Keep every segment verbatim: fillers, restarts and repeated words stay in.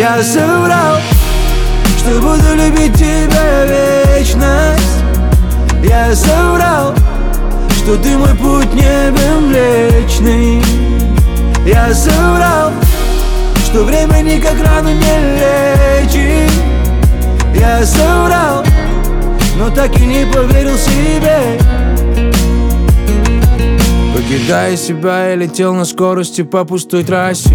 Я соврал, что буду любить тебя вечность. Я соврал, что ты мой путь не Млечный. Я соврал, что время никак рану не лечит. Я соврал, но так и не поверил себе. Покидая себя, я летел на скорости по пустой трассе.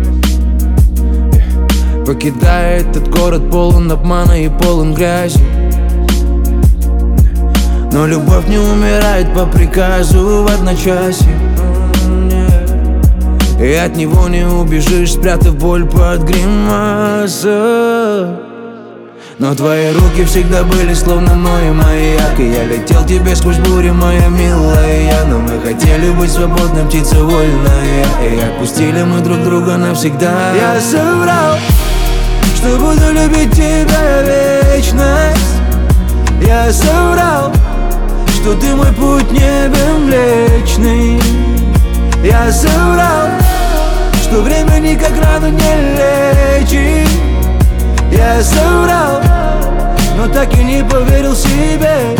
Покидая этот город, полон обмана и полон грязи. Но любовь не умирает по приказу в одночасье. И от него не убежишь, спрятав боль под гримасой. Но твои руки всегда были словно мой маяк, и я летел тебе сквозь бури, моя милая. Но мы хотели быть свободной, птица вольная, и отпустили мы друг друга навсегда. Я соврал, что буду любить тебя вечность. Я соврал, что ты мой путь не Млечный. Я соврал, что время никак рану не лечит. Я соврал, но так и не поверил себе.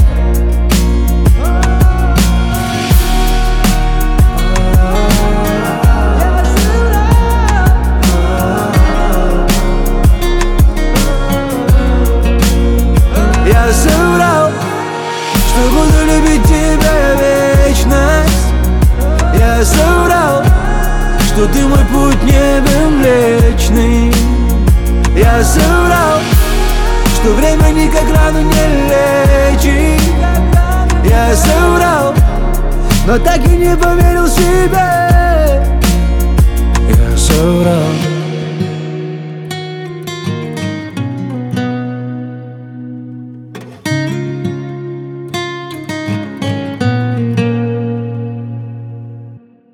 Я соврал, что буду любить тебя вечность. Я соврал, что ты мой путь не Млечный. Я соврал, что время никак рану не лечит. Я соврал, но так и не поверил себе. Я соврал.